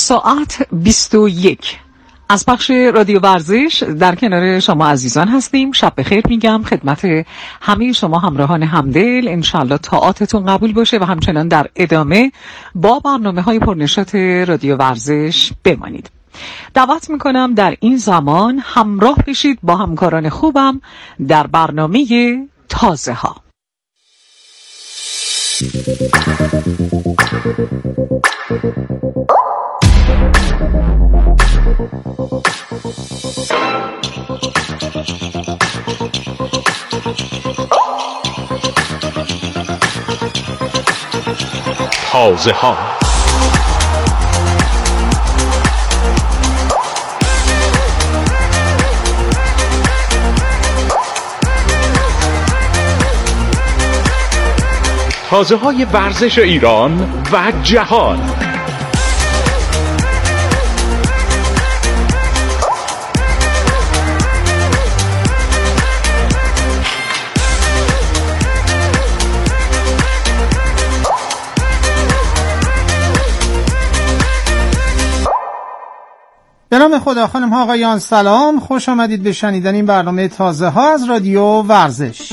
ساعت 21 از پخش رادیو ورزش در کنار شما عزیزان هستیم. شب بخیر میگم خدمت همه شما همراهان همدل. انشالله طاعاتتون قبول باشه و همچنان در ادامه با برنامه‌های پرنشاط رادیو ورزش بمانید. دعوت میکنم در این زمان همراه بشید با همکاران خوبم در برنامه تازه ها. تازه ها. تازه های ورزش ایران و جهان. به نام خدا. خانم ها آقایان سلام، خوش آمدید به شنیدن این برنامه تازه ها از رادیو ورزش.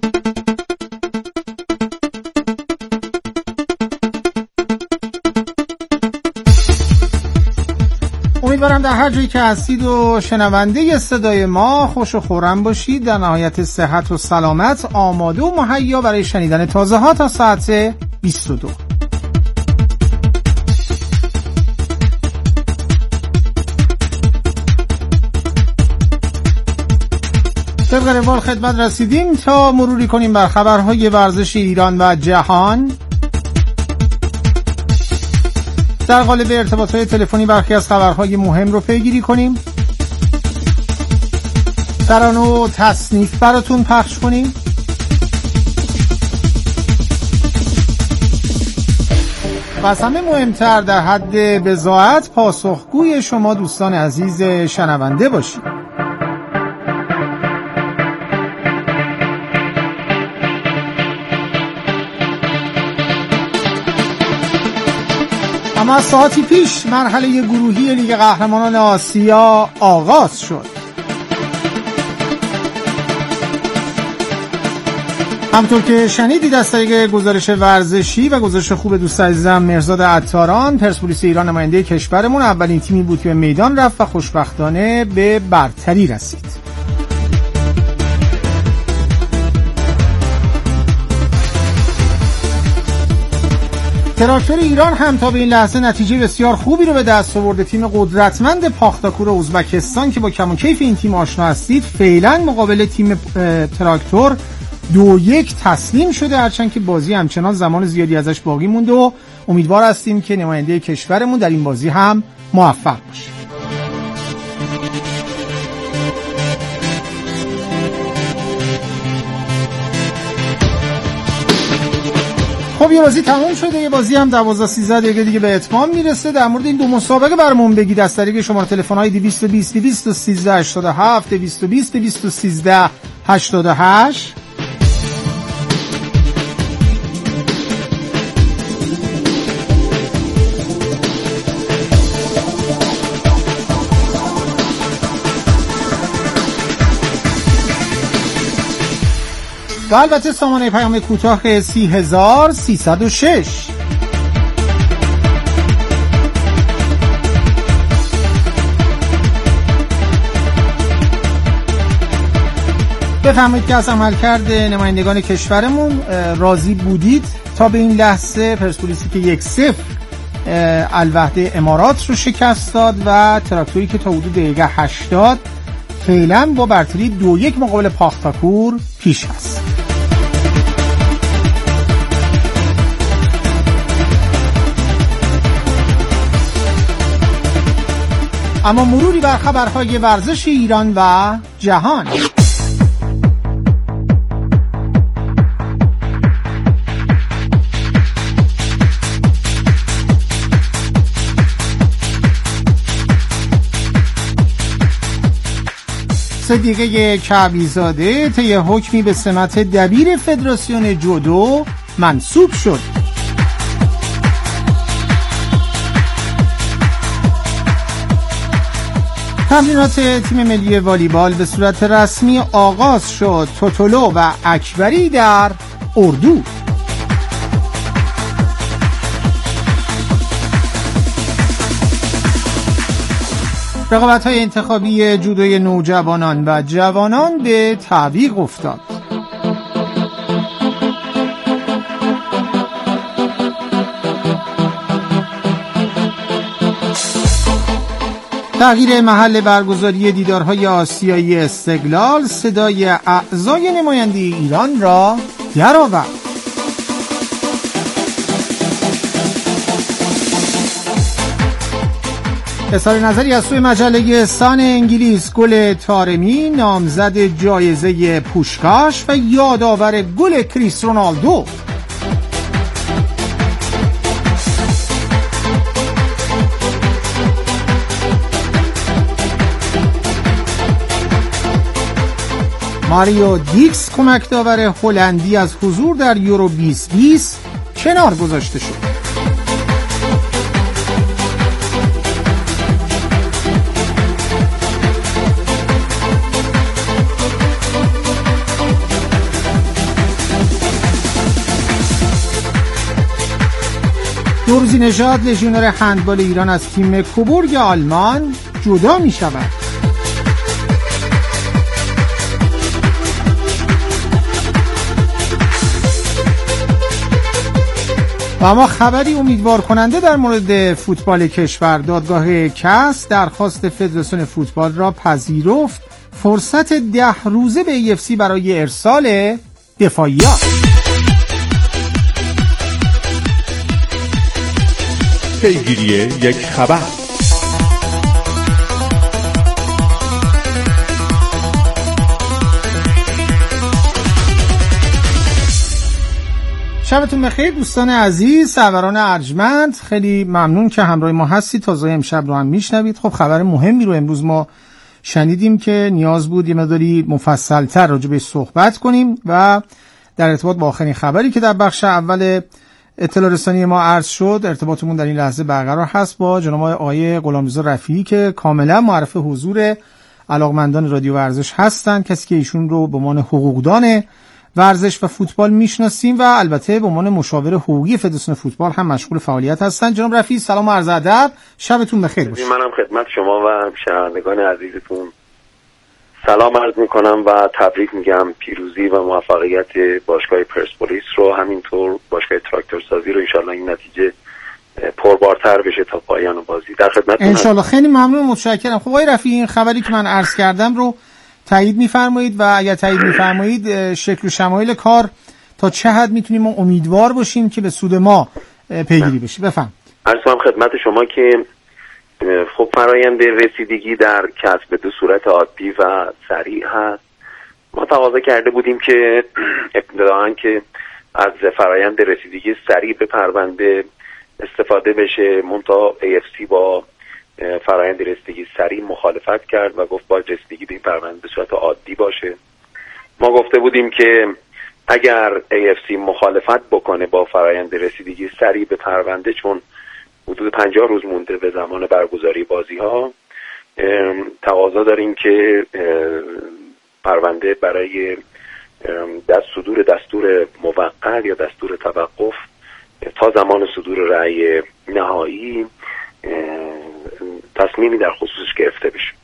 امیدوارم در هر جایی که هستید و شنونده صدای ما خوش و خرم باشید، در نهایت صحت و سلامت، آماده و مهیا برای شنیدن تازه ها تا ساعت 22. طبق روال خدمت رسیدیم تا مروری کنیم بر خبرهای ورزش ایران و جهان. در قالب ارتباطات تلفنی برخی از خبرهای مهم رو پیگیری کنیم، ترانه و تصنیف براتون پخش کنیم، و از همه مهمتر در حد بضاعت پاسخگوی شما دوستان عزیز شنونده باشیم. اما از ساعتی پیش مرحله گروهی لیگ قهرمانان آسیا آغاز شد. همطور که شنیدید از طریق گزارش ورزشی و گزارش خوب دوست عزیزم مرزاد عطاران، پرسپولیس ایران نماینده کشورمون اولین تیمی بود که به میدان رفت و خوشبختانه به برتری رسید. تراکتور ایران هم تا به این لحظه نتیجه بسیار خوبی رو به دست آورده. تیم قدرتمند پاختاکور ازبکستان که با کم و کیف این تیم آشنا هستید فعلا مقابل تیم تراکتور 2-1 تسلیم شده، هرچند که بازی همچنان زمان زیادی ازش باقی مونده و امیدوار هستیم که نماینده کشورمون در این بازی هم موفق باشه. خب یه بازی تموم شده، یه بازی هم 12-13 دقیقه دیگه به اتمام میرسه. در مورد این دو مسابقه برامون بگید از طریق شماره تلفن‌های 220 213 87 220 213 88. و البته سامانه پیام کوتاه 30306. بفرمایید که از عملکرد نمایندگان کشورمون راضی بودید تا به این لحظه. پرسپولیسی که 1-0 الوحده امارات رو شکست داد و تراکتوری که تا حدود دقیقه 80 فعلا با برتری 2-1 مقابل پاختاکور پیش است. اما مروری بر خبرهای ورزش ایران و جهان. صدیقه کعبی‌زاده طی حکمی به سمت دبیر فدراسیون جودو منصوب شد. تمرینات تیم ملی والیبال به صورت رسمی آغاز شد. توتولو و اکبری در اردو. رقابت‌های انتخابی جودوی نوجوانان و جوانان به تعویق افتاد. تغییر محل برگزاری دیدارهای آسیایی استقلال صدای اعضای نماینده ایران را درآورد. اظهار نظری از سوی مجله سان انگلیس: گل طارمی نامزد جایزه پوشکاش و یادآور گل کریس رونالدو. ماریو دیکس کمک داور هلندی از حضور در یورو 2020 کنار گذاشته شد. نوروزی نژاد لژیونر هندبال ایران از تیم کوبورگ آلمان جدا می شود. و اما خبری امیدوار کننده در مورد فوتبال کشور: دادگاه کاس درخواست فدراسیون فوتبال را پذیرفت فرصت 10 روزه به EFC برای ارسال دفاعیات. پیگیری یک خبر. شبتون بخیر دوستان عزیز، سروران ارجمند، خیلی ممنون که همراه ما هستید. تازه امشب رو هم میشنوید. خب خبر مهمی رو امروز ما شنیدیم که نیاز بود یه مقداری مفصل‌تر راجع بهش صحبت کنیم و در ارتباط با آخرین خبری که در بخش اول اطلاع رسانی ما عرض شد، ارتباطمون در این لحظه برقرار هست با جناب آقای غلامرضا رفیعی که کاملا معرف حضور علاقمندان رادیو ورزش هستند، کسی که ایشون رو به عنوان حقوقدان ورزش و فوتبال میشناسیم و البته به عنوان مشاور حقوقی فدراسیون فوتبال هم مشغول فعالیت هستند. جناب رفیعی سلام و عرض ادب، شبتون بخیر باشه. منم خدمت شما و شنوندگان عزیزتون سلام عرض میکنم و تبریک میگم پیروزی و موفقیت باشگاه پرسپولیس رو، همینطور باشگاه تراکتورسازی رو. انشالله این نتیجه پربارتر بشه تا پایان بازی. در خدمتتون انشالله. خیلی ممنون، متشکرم. خب آقای رفیعی، این خبری که من عرض کردم رو تایید میفرمایید و اگر تایید میفرمایید شکل و شمایل کار تا چه حد میتونیم ما امیدوار باشیم که به سود ما پیگیری بشه؟ بفهم. عرض کنم خدمت شما که خب فرایند رسیدگی در کسب به صورت عادی و سریع هست. ما تقاضا کرده بودیم که ابتداً که از فرایند رسیدگی سریع به پرونده استفاده بشه، منتها AFC با فرایند رسیدگی سریع مخالفت کرد و گفت باید رسیدگی به این پرونده به صورت عادی باشه. ما گفته بودیم که اگر AFC مخالفت بکنه با فرایند رسیدگی سریع به پرونده، چون حدود 50 روز مونده به زمان برگزاری بازی ها، تقاضا داریم که پرونده برای صدور دستور موقت یا دستور توقف تا زمان صدور رأی نهایی تصمیمی در خصوصش گرفته بشه.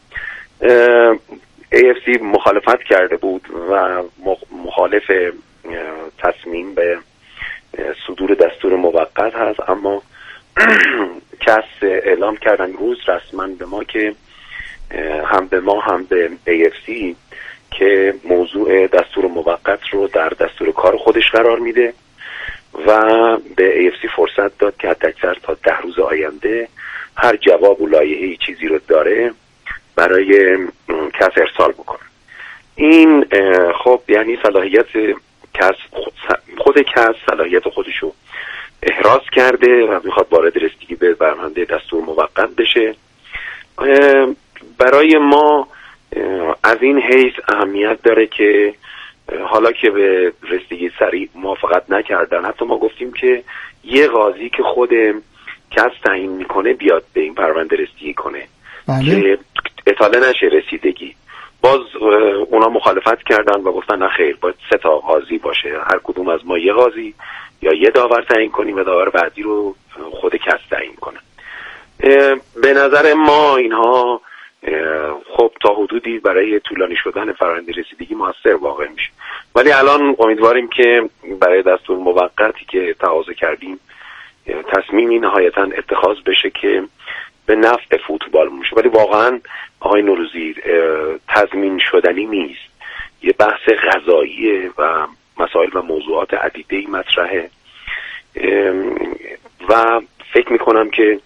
AFC مخالفت کرده بود و مخالف تصمیم به صدور دستور موقت هست، اما کس اعلام کردن روز رسما به ما که هم به ما هم به AFC که موضوع دستور موقت رو در دستور کار خودش قرار میده و به AFC فرصت داد که حداکثر تا 10 روز آینده هر جواب و لایحه‌ای چیزی رو داره برای کس ارسال بکنه. این خب یعنی صلاحیت کس، خود کس صلاحیت خودشو احراز کرده و میخواد وارد رسیدگی به پرونده دستور موقت بشه. برای ما از این حیث اهمیت داره که حالا که به رسیدگی سریع موافقت نکردن، حتی ما گفتیم که یه قاضی که خود کس تعیین میکنه بیاد به این پرونده رسیدگی کنه. بله. که اطاله نشه رسیدگی. باز اونا مخالفت کردن و گفتن نه خیر، باید 3 تا قاضی باشه، هر کدوم از ما یه قاضی یا یه داور تعیین کنیم و داور بعدی رو خود کس تعیین کنه. به نظر ما اینها خب تا حدودی برای طولانی شدن فرآیند رسیدگی موثر واقع میشه، ولی الان امیدواریم که برای دستور موقتی که تقاضا کردیم تصمیمی نهایتا اتخاذ بشه که به نفع فوتبال میشه. ولی واقعا آقای نوروزی تضمین شدنی نیست، یه بحث قضاییه و مسائل و موضوعات عدیده‌ای مطرحه و فکر میکنم که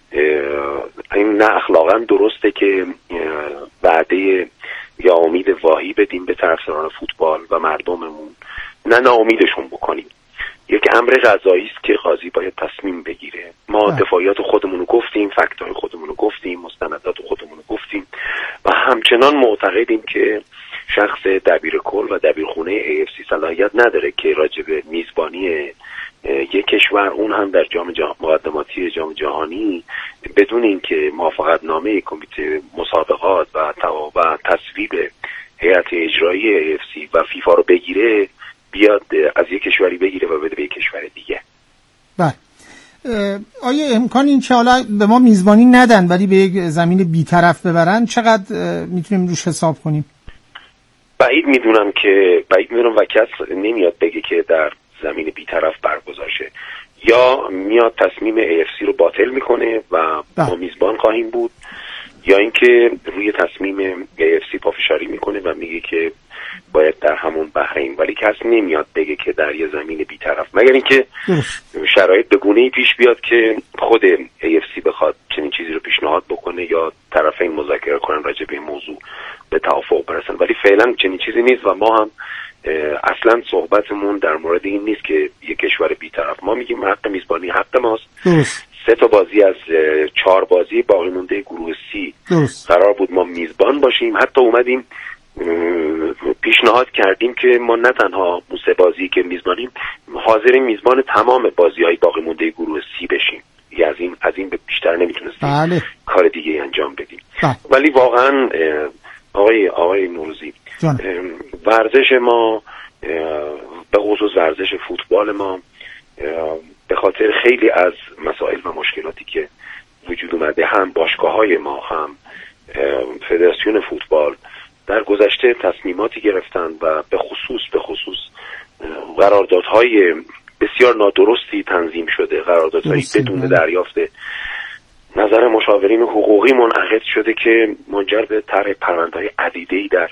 این نه اخلاقا درسته که وعده یا امید واهی بدیم به طرفداران فوتبال و مردممون، نه ناامیدشون بکنیم. یک امر قضایی است که قاضی باید تصمیم بگیره. ما دفاعیات خودمون رو گفتیم، فکت‌های خودمون رو گفتیم، مستندات خودمون رو گفتیم و همچنان معتقدیم که شخص دبیر کل و دبیرخونه AFC صلاحیت نداره که راجع به میزبانی یک کشور، اون هم در مقدماتی جام جهانی، بدون اینکه موافقت نامه کمیته مسابقات و تصویب هیئت اجرایی AFC و فیفا رو بگیره، بیاد از یک کشوری بگیره و بده به یک کشور دیگه. بله. آیا امکان این که حالا به ما میزبانی ندن ولی به یک زمین بی‌طرف ببرن، چقدر میتونیم روش حساب کنیم؟ بعید میدونم و کس نمیاد بگه که در زمین بی‌طرف برگزار شه، یا میاد تصمیم AFC رو باطل میکنه و ما میزبان خواهیم بود، یا اینکه روی تصمیم AFC پافشاری میکنه و میگه که باید در همون بحرین، ولی کس نمیاد بگه که در یه زمین بی‌طرف، مگر اینکه شرایط به گونه‌ای پیش بیاد که خود AFC بخواد چنین چیزی رو پیشنهاد بکنه یا طرفین مذاکره کنن راجع به این موضوع به توافق برسن. ولی فعلا چنین چیزی نیست و ما هم اصلا صحبتمون در مورد این نیست که یک کشور بی‌طرف. ما میگیم حق میزبانی حق ماست. 3 تا بازی از 4 بازی باقی مونده گروه C قرار بود ما میزبان باشیم. حتی اومدیم پیشنهاد کردیم که ما نه تنها 3 بازی که میزبانیم، حاضریم میزبان تمام بازی‌های باقی مونده گروه C بشیم. از این به بیشتر نمیتونستیم کار دیگه انجام بدیم. ولی واقعا آقای نوروزی، ورزش ما به خصوص ورزش فوتبال ما به خاطر خیلی از مسائل و مشکلاتی که وجود اومده، هم باشگاه‌های ما هم فدراسیون فوتبال در گذشته تصمیماتی گرفتن و به خصوص قراردادهای بسیار نادرستی تنظیم شده، قراردادهایی بدون دریافت نظر مشاورین حقوقی منعقد شده که منجر به طرح پرونده‌های عدیده‌ای در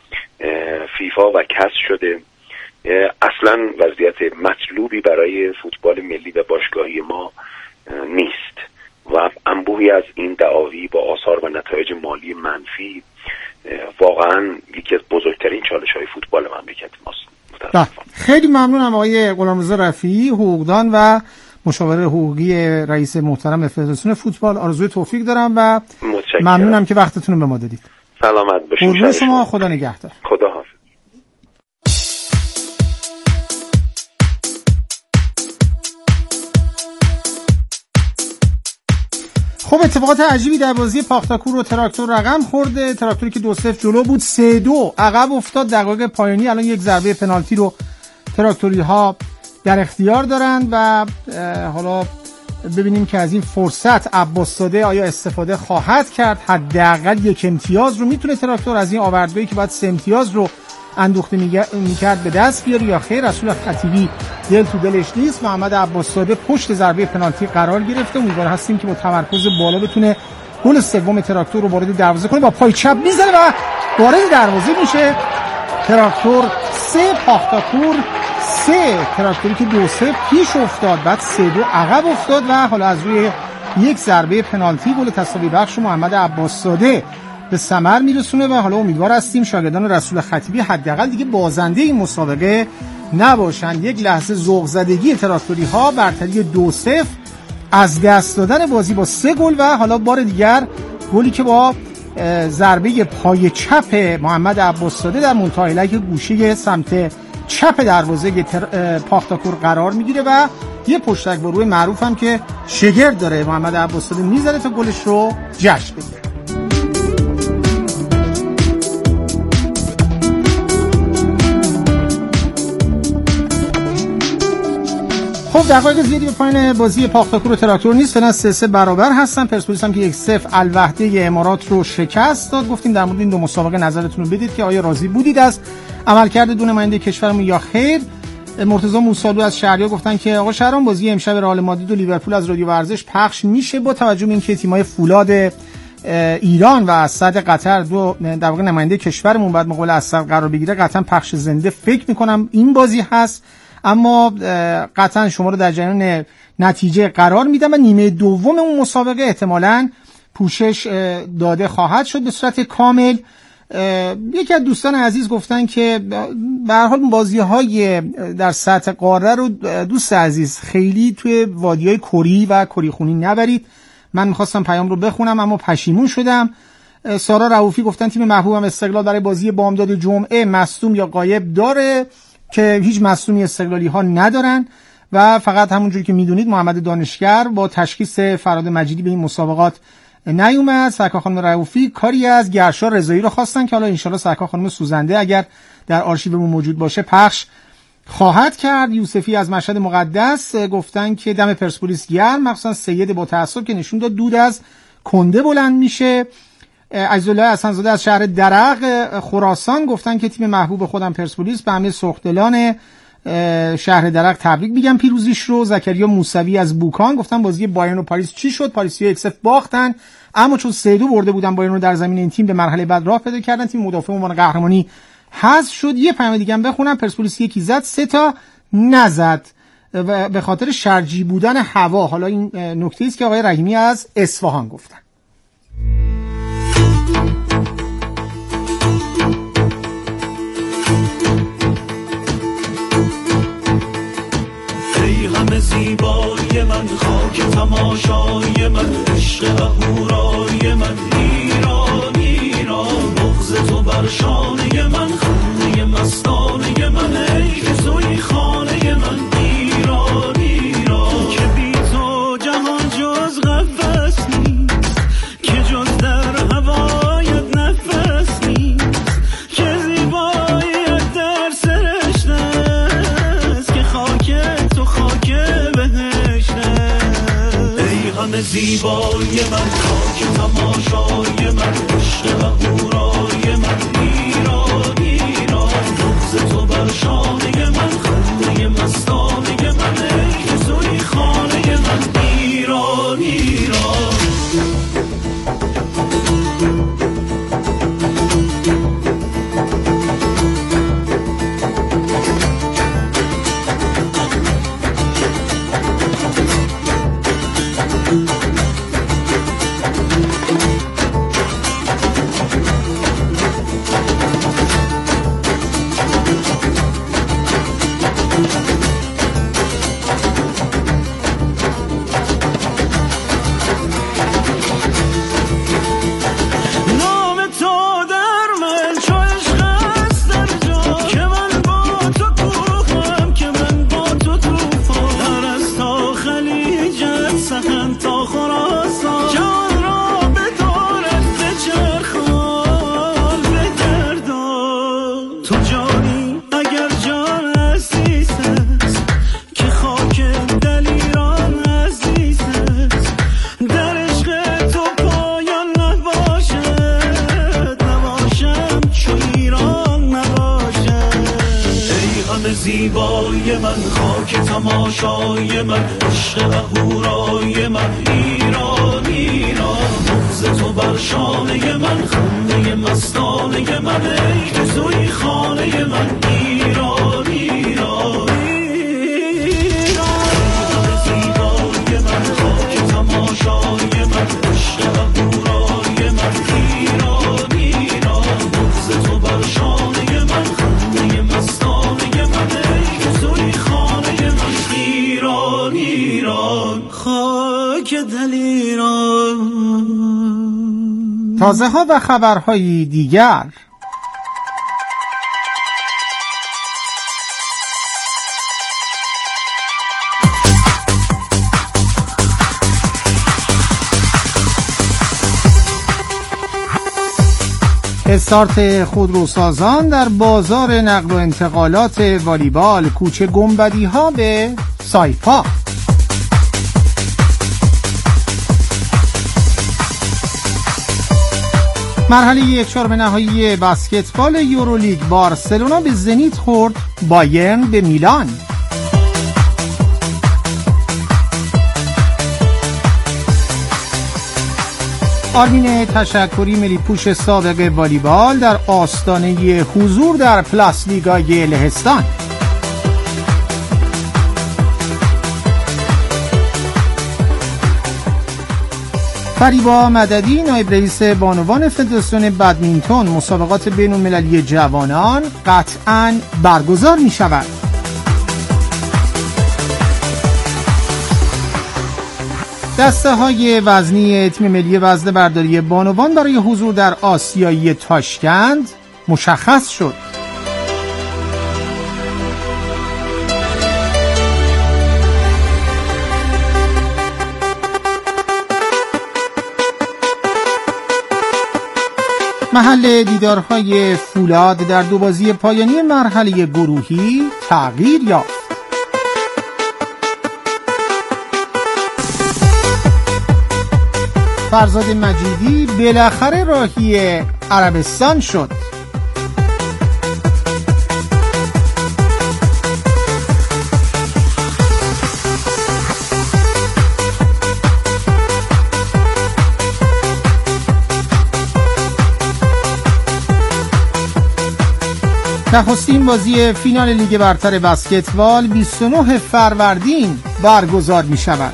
فیفا و کس شده. اصلا وضعیت مطلوبی برای فوتبال ملی و باشگاهی ما نیست و انبوهی از این دعاوی با آثار و نتایج مالی منفی واقعا یکی از بزرگترین چالش‌های فوتبال مملکت ماست. خیلی ممنونم آقای غلامرضا رفیعی، حقوقدان و مشاور حقوقی رئیس محترم فدراسیون فوتبال. آرزوی توفیق دارم و ممنونم که وقتتون رو به ما دادید. سلامت باشید. قربون شما، خدا نگهدار. خدا حافظ. خب اتفاقات عجیبی در بازی پاختاکور و تراکتور رقم خورده. تراکتوری که 2-0 جلو بود 3-2 عقب افتاد. دقایق پایانی الان یک ضربه پنالتی رو تراکتوری ها در اختیار دارند و حالا ببینیم که از این فرصت عباس‌زاده آیا استفاده خواهد کرد. حداقل یک امتیاز رو میتونه تراکتور از این آوردگاهی که باید 3 امتیاز رو اندوخته میکرد به دست بیاره یا خیر. رسول خطیبی دل تو دلش نیست. محمد عباس‌زاده پشت ضربه پنالتی قرار گرفته. امیدوار هستیم که با تمرکز بالا بتونه گل سوم تراکتور رو وارد دروازه کنه. با پای چپ میزنه و وارد دروازه میشه. تراکتور 3 پاختاکور 3. تراکتوری که 2-0 پیش افتاد، بعد 3-2 عقب افتاد و حالا از روی یک ضربه پنالتی گل تساوی بخش محمد عباس‌زاده به ثمر میرسونه و حالا امیدوار هستیم شاگردان رسول خطیبی حداقل دیگه بازنده این مسابقه نباشن. یک لحظه ذوق زدگی تراکتوری ها، برتری 2-0 از دست دادن بازی با 3 گل و حالا بار دیگر گلی که با ضربه پای چپ محمد عباس‌زاده در منتهی لک گوشه سمت چپ دروازه پاختاکور قرار میگیره و یه پشتک با روی معروف هم که شگرد داره محمد عباس‌زاده میزنه تا گلش رو جشن بگیره. خب دقایق زیادی به پایان بازی پاختاکور و تراکتور نیست، فعلا 3-3 برابر هستن. پرسپولیس هم که 1-0 الوحده امارات رو شکست داد. گفتیم در مورد این دو مسابقه نظرتون رو بدید که آیا راضی بودید از عملکرد دو نماینده کشورمون یا خیر. مرتضی موسادو از شهریار گفتن که آقا شهرام بازی امشب رئال مادرید و لیورپول از رادیو ورزش پخش میشه با توجه به اینکه تیم‌های فولاد ایران و اسد قطر دو در واقع نماینده کشورمون بعد مقابل اسد قرار بگیره، قطعا پخش زنده فکر میکنم این بازی هست، اما قطعا شما رو در جریان نتیجه قرار میدم و نیمه دوم اون مسابقه احتمالاً پوشش داده خواهد شد به صورت کامل. یکی از دوستان عزیز گفتن که به هر حال بازی‌های در سطح قاره رو دوست عزیز خیلی توی وادی‌های کری و کریخونی نبرید. من می‌خواستم پیام رو بخونم اما پشیمون شدم. سارا رؤوفی گفتن تیم محبوبم استقلال برای بازی بامداد جمعه مصدوم یا غایب داره که هیچ مصدومی استقلالی‌ها ندارن و فقط همونجوری که میدونید محمد دانشگر با تشخیص فراد مجیدی به این مسابقات نیومد. سرکار خانم رؤوفی کاری از گرشا رضایی رو خواستن که حالا انشالله سرکار خانم سوزنده اگر در آرشیومون موجود باشه پخش خواهد کرد. یوسفی از مشهد مقدس گفتن که دم پرسپولیس گرم، مخصوصا سید با تعصب که نشون داد دود از کنده بلند میشه. عزیزالله حسن‌زاده از شهر درق خراسان گفتن که تیم محبوب خودم پرسپولیس به همه سرخدلان شهر درق تبریک میگم پیروزیش رو. زکریا موسوی از بوکان گفتن بازی بایرن و پاریس چی شد؟ پاریسیا 1-0 باختن، اما چون 3-2 برده بودن بایرن رو در زمین این تیم به مرحله بعد راه پیدا کردن، تیم مدافع عنوان قهرمانی حذف شد. یه پیام دیگه هم بخونم، پرسپولیس یکی زد 3 تا نزد و به خاطر شرجی بودن هوا. حالا این نکته است که آقای رحیمی از اصفهان گفتن. زیبای من خاک تماشای من عشق اهورای من ایران ایران بغض تو بر شانه من خانه مستانه من ای که توی خانه من ایران ایران که بی تو جهان جز قفس نیست که جز در هوایت نفس نیست که زیبایت در سرشته است که خاک تو خاک همه زیبای من خاک تماشای من عشق اهورای من ایران ایران بغض تو بر شانه من خنده مستانه من ای که توی خانه من ایران ایران زیبای من خاک تماشای من عشق اهورای من ایران ایران بغض تو بر شانه من خنده مستانه من ای که توی خانه من ایران ایران زیبای من خاک تماشای من عشق اهورای من ایران ایران بغض تو بر شانه من خنده مستانه من ایران خاک دل ایران. تازه ها و خبرهای دیگر. استارت خودروسازان در بازار نقل و انتقالات والیبال، کوچه گنبدی ها به سایپا. مرحله 1/4 نهایی بسکتبال یورولیگ، بارسلونا به زنیت خورد، بایرن به میلان. آرمین تشکری ملی‌پوش سابق والیبال در آستانه حضور در پلاس لیگای لهستان. فریبا مددی نایب رئیس بانوان فدراسیون بدمینتون، مسابقات بین‌المللی جوانان قطعاً برگزار می شود. دسته های وزنی تیم ملی وزنه برداری بانوان برای حضور در آسیایی تاشکند مشخص شد. محل دیدارهای فولاد در دو بازی پایانی مرحله گروهی تغییر یافت. فرزاد مجیدی بالاخره راهی عربستان شد. نخستین بازی فینال لیگ برتر بسکتبال 29 فروردین برگزار می شود.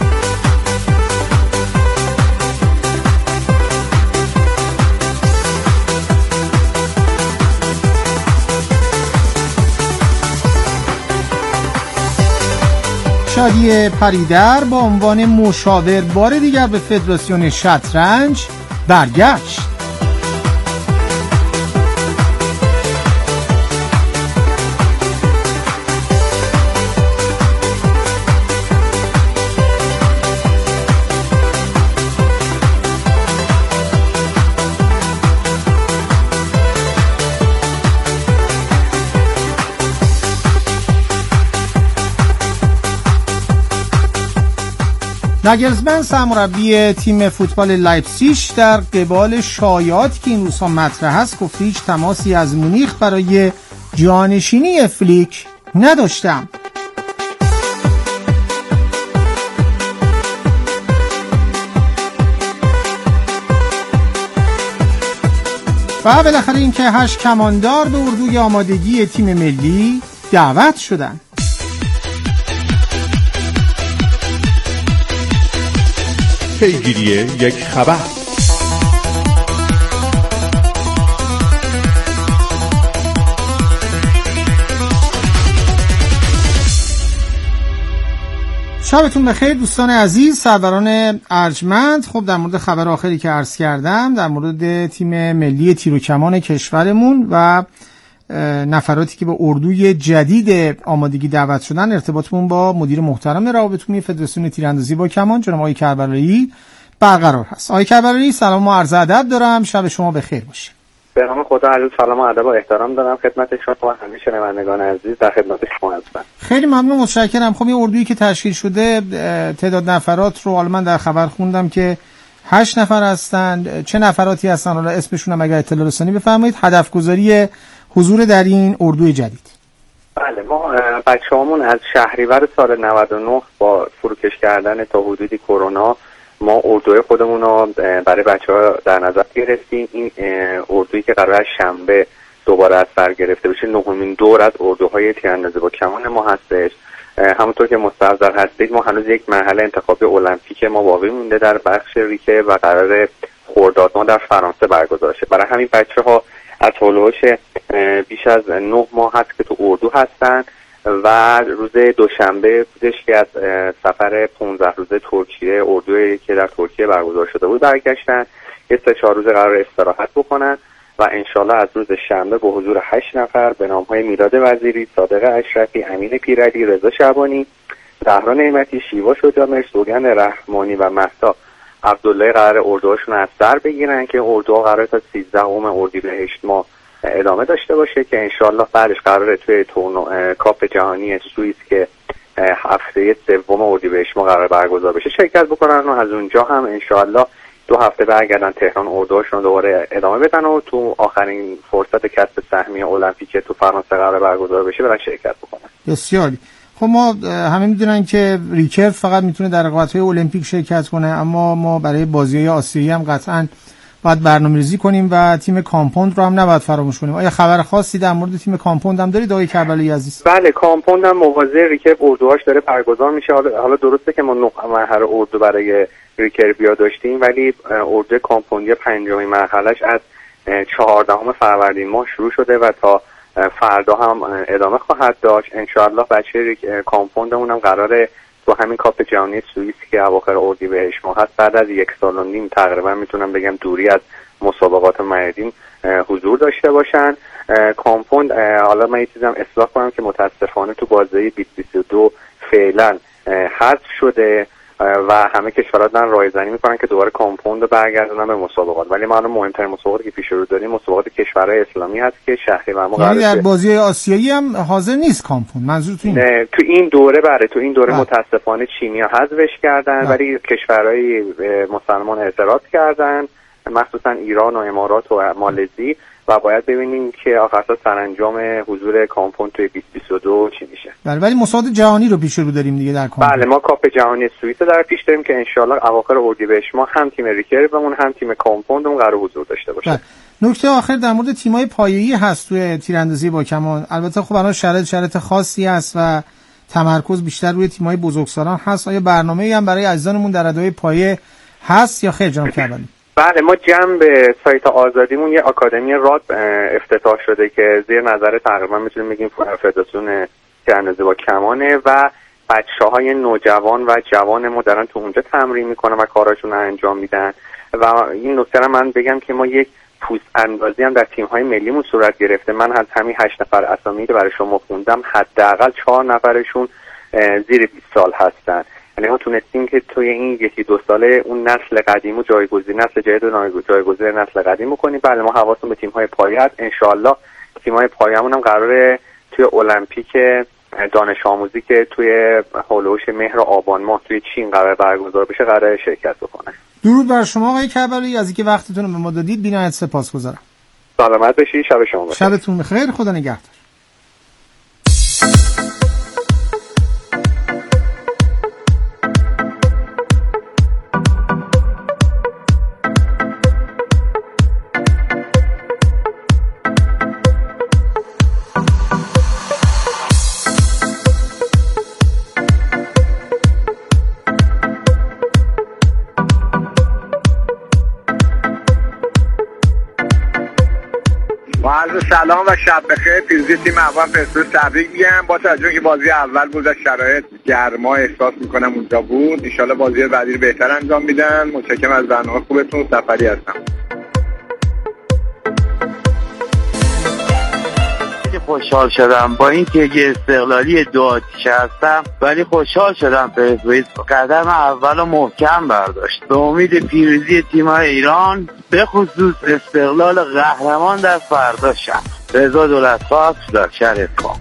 شادی پریدر با عنوان مشاور بار دیگر به فدراسیون شطرنج برگشت. ناگلزمن سرمربی تیم فوتبال لایپزیگ در قبال شایعاتی که این روزها مطرح است گفته هیچ تماسی از مونیخ برای جانشینی فلیک نداشتم. و بالاخره اینکه 8 کماندار به اردوی آمادگی تیم ملی دعوت شدند. پیگیری یک خبر. شبتون بخیر دوستان عزیز، سروران ارجمند. خب در مورد خبر آخری که عرض کردم در مورد تیم ملی تیر و کمان کشورمون و نفراتی که به اردوی جدید آمادگی دعوت شدن، ارتباطمون با مدیر محترم روابط عمومی فدراسیون تیراندازی با کمان جناب آقای کربلایی برقرار هست. آقای کربلایی سلام و عرض ادب دارم، شب شما بخیر باشه. به نام خدا عزیز سلام و ادب و احترام دارم خدمت شما و همه شنوندگان عزیز در خدمت شما هستم. خیلی ممنون، متشکرم. خب این اردویی که تشکیل شده تعداد نفرات رو حالا من در خبر خوندم که 8 نفر هستند. چه نفراتی هستن؟ حالا اسمشون هم اگر اطلاع رسانی بفرمایید. هدف گذاری حضور در این اردوی جدید. بله، ما بچه‌هامون از شهریور سال 99 با فروکش کردن تا حدودی کرونا ما اردوی خودمون رو برای بچه‌ها در نظر گرفتیم. این اردویی که قراره شنبه دوباره از سر گرفته بشه 9مین دور از اردوهای تیراندازی با کمان ما هستش. همونطور که مستحضر هستید ما هنوز یک مرحله انتخابی المپیک ما باقی مونده در بخش ریکه و قرار خرداد ما در فرانسه برگزار شه. برای همین بچه‌ها از هولوش بیش از 9 ماه هست که تو اردو هستن و روز دوشنبه بودش که از سفر 15 روزه ترکیه، اردویی که در ترکیه برگزار شده بود برگشتن. یه 3-4 روزه قرار استراحت بکنن و انشالله از روز شنبه به حضور 8 نفر به نام‌های میلاد وزیری، صادق اشرفی، امین پیرعلی، رضا شعبانی، زهرا نعمتی، شیوا شجاع، سوگند رحمانی و مهدا عبدالله قرار اردوهاشون از سر بگیرن که اردوها قرار تا 13 اردیبهشت ما ادامه داشته باشه که انشالله بعدش قراره توی کاپ جهانی سوئیس که هفته 3 اردیبهشت ما قرار برگزار بشه شرکت بکنن و از اونجا هم انشالله 2 هفته برگردن تهران اردوهاشون رو دوباره ادامه بدن و تو آخرین فرصت کسب سهمیه المپیک تو فرانسه قرار برگزار بشه برن شرکت بکنن. بسیار. خب ما همه میدونن که ریکرو فقط میتونه در رقابت‌های المپیک شرکت کنه، اما ما برای بازی‌های آسیایی هم قطعاً باید برنامه‌ریزی کنیم و تیم کامپوند رو هم نباید فراموش کنیم. آیا خبر خاصی در مورد تیم کامپوند هم دارید آقای کربلایی عزیز؟ بله، کامپوند هم مواظب ریکرو اردوهاش داره برگزار میشه. حالا درسته که ما 9 مرحله اردو برای ریکرو بیا داشتیم، ولی اردو کامپوندی 5مین مرحله‌اش از 14 فروردین ماه شروع شده و تا فردا هم ادامه خواهد داشت. انشاءالله بچه کامپوندمون هم قراره تو همین کاپ جهانی سوئیس که اواخر اردیبهشت ماه هست بعد از 1 سال و نیم تقریبا میتونم بگم دوری از مسابقات مردین حضور داشته باشن. کامپوند حالا من یه چیزم اصلاح کنم که متاسفانه تو بازی 2022 فعلا حذف شده و همه کشورها دارن رایزنی میکنن که دوباره کامپوند رو برگردونن به مسابقات، ولی ما الان مهمترین مسابقاتی که پیش رو داریم مسابقات کشورهای اسلامی هست که شهریور ما قراره در بازی آسیایی هم حاضر نیست کامپوند. منظورتون اینه؟ تو این دوره متاسفانه چینی‌ها حذفش کردن ولی کشورهای مسلمان اعتراض کردن، مخصوصا ایران و امارات و مالزی، و باید ببینیم که آخر سرانجام حضور کامپوند توی 2022 چی میشه. بله، ولی مسابقات جهانی رو پیش رو داریم دیگه در کامپوند. بله، ما کاپ جهانی سوئیس در پیش داریم که انشالله اواخر اردیبهشت ما هم تیم ریکرو هم تیم کامپوندمون قرار حضور داشته باشه. نکته آخر در مورد تیم‌های پایه‌ای هست توی تیراندازی با کمان. البته خب الان شرایط خاصی است و تمرکز بیشتر روی تیم‌های بزرگسالان هست. آیا برنامه‌ای هم برای عزیزانمون در رده‌های پایه هست یا خیر جناب کربلایی؟ بله، ما جنب سایت آزادیمون یه آکادمی راد افتتاح شده که زیر نظر تقریبا میتونیم بگیم فدراسیون تیراندازی با کمانه و بچه‌های نوجوان و جوان ما دارن تو اونجا تمرین میکنن و کاراشون رو انجام میدن. و این نکته رو من بگم که ما یک پوست اندازی هم در تیم‌های ملیمون صورت گرفته. من از همین 8 نفر اسامی که برای شما خوندم حداقل 4 نفرشون زیر 20 سال هستن. یعنی ما تونستیم که توی این 1-2 ساله اون نسل قدیم و نسل جدید رو جایگزین نسل قدیم کنیم. بله، ما حواسمون به تیم‌های پایه هست. انشالله تیم‌های پایه‌مون هم قراره توی المپیک دانش آموزی که توی هولوش مهر و آبان ماه توی چین قرار برگزار بشه قراره شرکت بکنه. درود بر شما آقای کربلایی، از اینکه وقتتون رو به ما دادید بی‌نهایت سپاسگزارم. سلامت باشید، شب شما بخیر. شبتون بخیر، خدا نگهدار. عرض سلام و شب بخیر. پیروزی تیم اول پرسپولیس تبریک میگم. با توجه که بازی اول بود و شرایط گرما احساس میکنم اونجا بود، ان شاءالله بازی بعدی رو بهتر انجام میدن. متشکرم از برنامه خوبتون. سفری هستم. خوشحال شدم با این که یه استقلالی 2 آتیشه هستم، ولی خوشحال شدم پرسپولیس قدم اول و محکم برداشت. به امید پیروزی تیم‌های ایران، به خصوص استقلال قهرمان در فردا شب. رضا دولت‌خواه در شهر کام.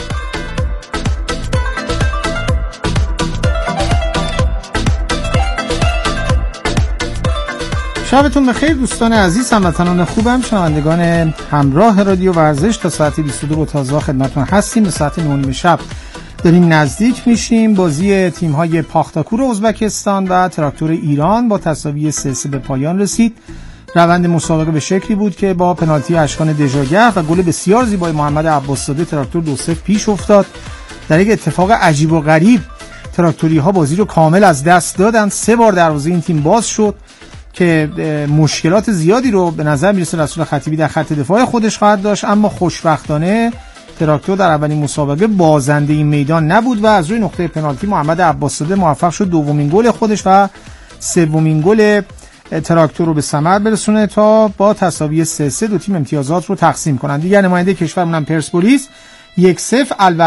شبتون بخیر دوستان عزیز، هموطنان خوبم، شنوندگان همراه رادیو ورزش. تا ساعت 22 با تازه خدمتتون هستیم. به ساعت 9 شب داریم نزدیک میشیم. بازی تیم‌های پاختاکور ازبکستان و تراکتور ایران با تساوی 3-3 به پایان رسید. روند مسابقه به شکلی بود که با پنالتی اشکان دژاگه و گل بسیار زیبای محمد عباس‌زاده تراکتور 2-0 پیش افتاد. در یک اتفاق عجیب و غریب تراکتوری‌ها بازی رو کامل از دست دادن. 3 بار دروازه این تیم باز شد که مشکلات زیادی رو به نظر میرسه رسول خطیبی در خط دفاع خودش خواهد داشت، اما خوشبختانه تراکتور در اولین مسابقه بازنده این میدان نبود و از روی نقطه پنالتی محمد عباس‌زاده موفق شد دومین گل خودش و سومین گل تراکتور رو به ثمر برسونه تا با تساوی 3-3 دو تیم امتیازات رو تقسیم کنند. دیگر نماینده کشورمون هم پرسپولیس 1-0